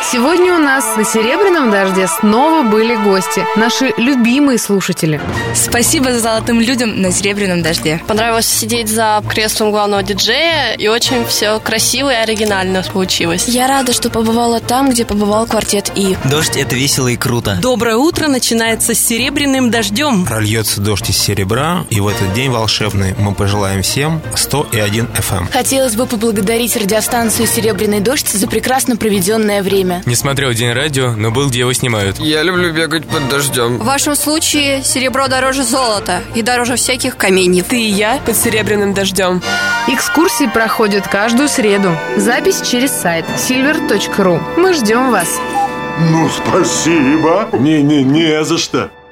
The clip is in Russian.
Сегодня у нас на «Серебряном дожде» снова были гости, наши любимые слушатели. Спасибо золотым людям на «Серебряном дожде». Понравилось сидеть за креслом главного диджея, и очень все красиво и оригинально получилось. Я рада, что побывала там, где побывал квартет И. Дождь – это весело и круто. Доброе утро начинается с «Серебряным дождем». Прольется дождь из серебра, и в этот день волшебный мы пожелаем всем 101 FM. Хотелось бы поблагодарить радиостанцию «Серебряный дождь» за прекрасно проведенное время. Не смотрел День радио, но был, где его снимают. Я люблю бегать под дождем. В вашем случае серебро дороже золота и дороже всяких каменьев. Ты и я под серебряным дождем. Экскурсии проходят каждую среду. Запись через сайт silver.ru. Мы ждем вас. Ну, спасибо. Не за что.